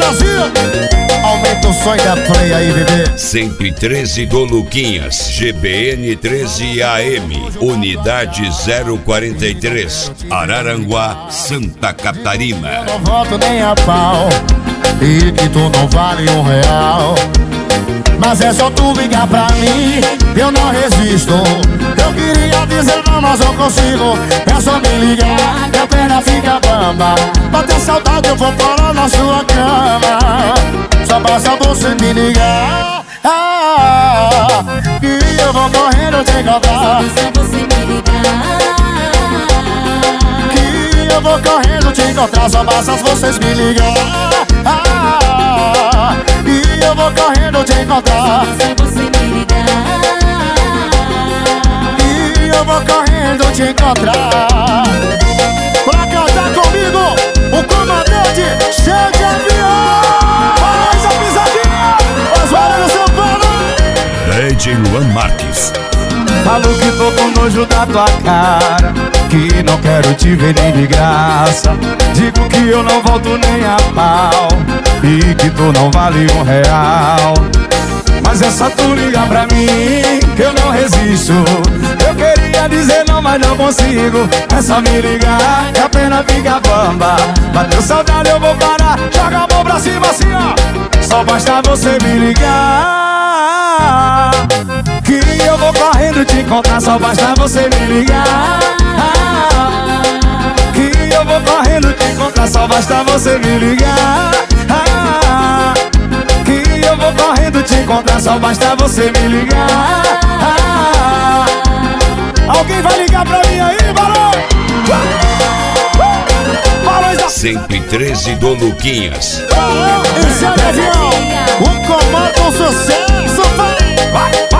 Brasil. Aumenta o som da play aí, bebê. 113 do Luquinhas, GBN 13 AM, Unidade 043, Araranguá, Santa Catarina. Eu não volto nem a pau, e que tu não vale R$1. Mas é só tu ligar pra mim, eu não resisto. Eu queria dizer não, mas não consigo. É só me ligar, minha perna fica bamba. Bater saudade eu vou parar na sua cama. Só basta você me ligar, e eu vou correndo te encontrar. Só você me ligar. Que eu vou correndo te encontrar. Só basta vocês me ligar, e eu vou correndo te encontrar. Só você me ligar. E eu vou correndo te encontrar. Pra cantar comigo, o comandante cheio de avião. Faz a pisadinha, Osvaldo do São Paulo. DJ Luan Marques. Falo que tô com nojo da tua cara, que não quero te ver nem de graça. Digo que eu não volto nem a pau, e que tu não vale R$1. Mas é só tu ligar pra mim, que eu não resisto. Eu queria dizer não, mas não consigo. É só me ligar, que a pena fica bamba. Bateu saudade eu vou parar, joga a mão pra cima assim ó. Só basta você me ligar, que eu vou correndo te encontrar. Só basta você me ligar, que eu vou correndo te encontrar. Só basta você me ligar, que eu vou correndo te encontrar. Só basta você me ligar. Alguém vai ligar pra mim aí, Barão? 113 do Luquinhas. Esse é o avião, o comando sucesso, vai!